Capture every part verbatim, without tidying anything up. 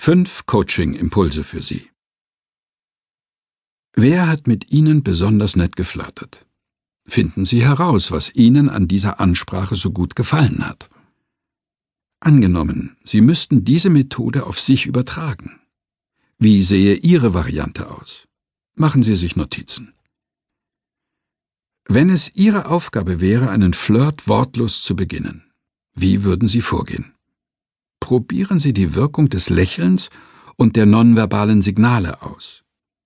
Fünf Coaching-Impulse für Sie. Wer hat mit Ihnen besonders nett geflirtet? Finden Sie heraus, was Ihnen an dieser Ansprache so gut gefallen hat. Angenommen, Sie müssten diese Methode auf sich übertragen. Wie sähe Ihre Variante aus? Machen Sie sich Notizen. Wenn es Ihre Aufgabe wäre, einen Flirt wortlos zu beginnen, wie würden Sie vorgehen? Probieren Sie die Wirkung des Lächelns und der nonverbalen Signale aus.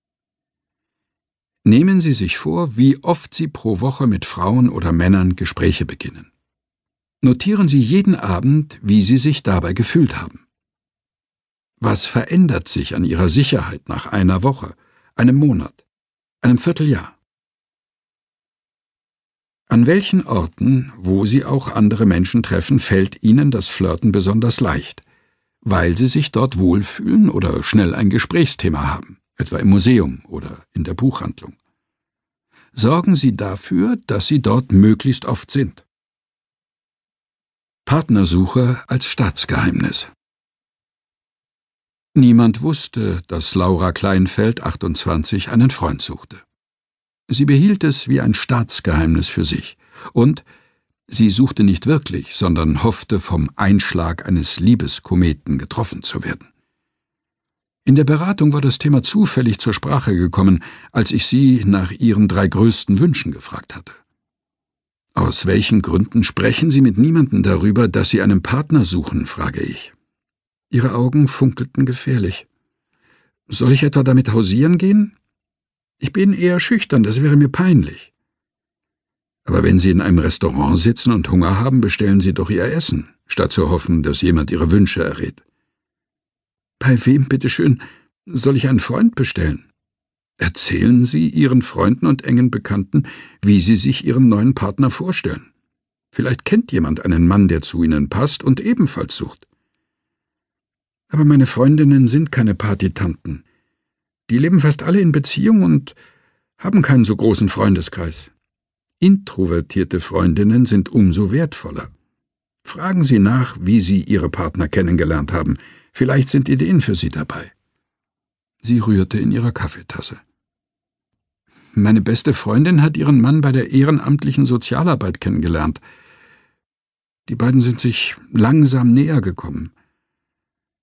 Nehmen Sie sich vor, wie oft Sie pro Woche mit Frauen oder Männern Gespräche beginnen. Notieren Sie jeden Abend, wie Sie sich dabei gefühlt haben. Was verändert sich an Ihrer Sicherheit nach einer Woche, einem Monat, einem Vierteljahr? An welchen Orten, wo Sie auch andere Menschen treffen, fällt Ihnen das Flirten besonders leicht, weil Sie sich dort wohlfühlen oder schnell ein Gesprächsthema haben, etwa im Museum oder in der Buchhandlung? Sorgen Sie dafür, dass Sie dort möglichst oft sind. Partnersuche als Staatsgeheimnis. Niemand wusste, dass Laura Kleinfeld, achtundzwanzig, einen Freund suchte. Sie behielt es wie ein Staatsgeheimnis für sich, und sie suchte nicht wirklich, sondern hoffte, vom Einschlag eines Liebeskometen getroffen zu werden. In der Beratung war das Thema zufällig zur Sprache gekommen, als ich sie nach ihren drei größten Wünschen gefragt hatte. »Aus welchen Gründen sprechen Sie mit niemandem darüber, dass Sie einen Partner suchen?« frage ich. Ihre Augen funkelten gefährlich. »Soll ich etwa damit hausieren gehen? Ich bin eher schüchtern, das wäre mir peinlich.« »Aber wenn Sie in einem Restaurant sitzen und Hunger haben, bestellen Sie doch Ihr Essen, statt zu hoffen, dass jemand Ihre Wünsche errät.« »Bei wem, bitteschön, soll ich einen Freund bestellen?« Erzählen Sie Ihren Freunden und engen Bekannten, wie Sie sich Ihren neuen Partner vorstellen. Vielleicht kennt jemand einen Mann, der zu Ihnen passt und ebenfalls sucht. »Aber meine Freundinnen sind keine Partytanten. Die leben fast alle in Beziehung und haben keinen so großen Freundeskreis. Introvertierte Freundinnen sind umso wertvoller. Fragen Sie nach, wie Sie Ihre Partner kennengelernt haben. Vielleicht sind Ideen für Sie dabei.« Sie rührte in ihrer Kaffeetasse. »Meine beste Freundin hat ihren Mann bei der ehrenamtlichen Sozialarbeit kennengelernt. Die beiden sind sich langsam näher gekommen.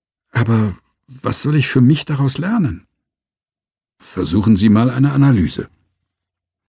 Aber was soll ich für mich daraus lernen?« »Versuchen Sie mal eine Analyse.«